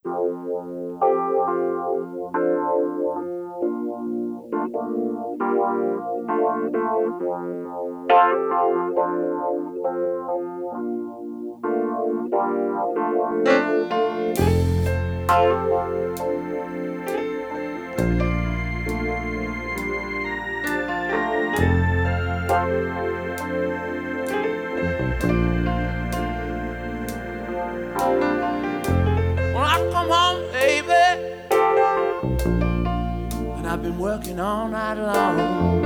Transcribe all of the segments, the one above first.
When I come home, baby, and I've been working all night long,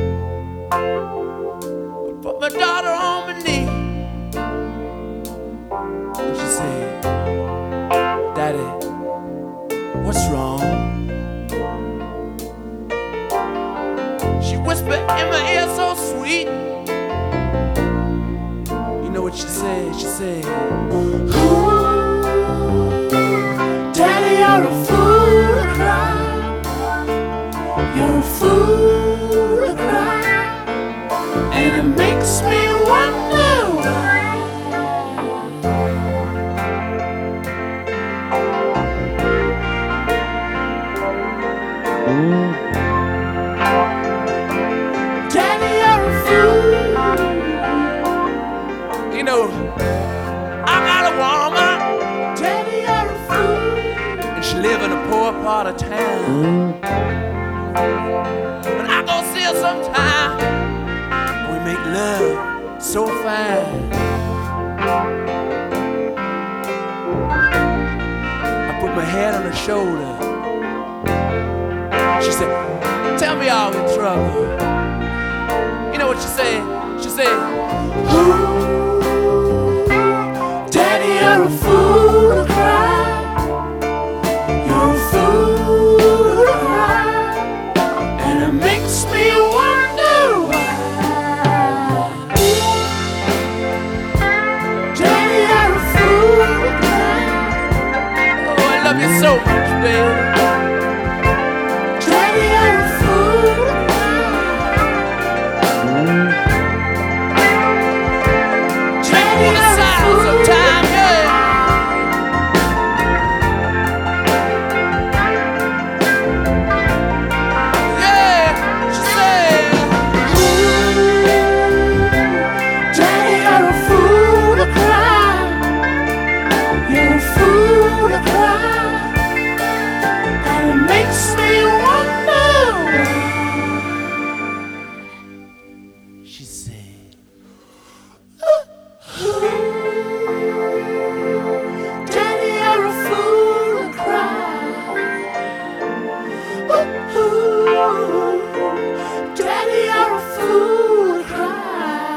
I put my daughter on my knee, and she said, "Daddy, what's wrong?" She whispered in my ear so sweet. You know what she said? She said, Daddy, you're a fool to cry. You're a fool to cry. And it makes me wonder why. Daddy, you're a fool. you know, I got a woman, Daddy, you're a fool. and she live in a poor part of town. But I go see her sometime, and we make love so fine. I put my head on her shoulder. She said, "Tell me all in trouble." You know what she said? She said, Daddy, you're a fool to cry. You're a fool to cry. And it makes me wonder why. Daddy, you're a fool to cry. "Oh, I love you so much, baby." Daddy, you're a fool to cry. Daddy, you're a fool to cry. Sometime, yeah. Yeah, she said, Daddy, you're a fool to cry. You're a fool to cry. And it makes me wonder why. she said, Daddy, you're a fool to cry. Daddy, you're a fool to cry.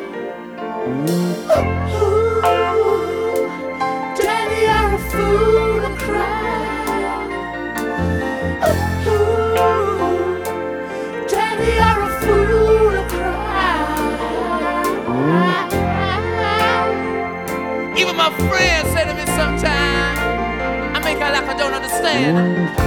Daddy, you're a fool to cry. Daddy, you're a fool to cry. even my friends say to me sometimes, I make out like I don't understand.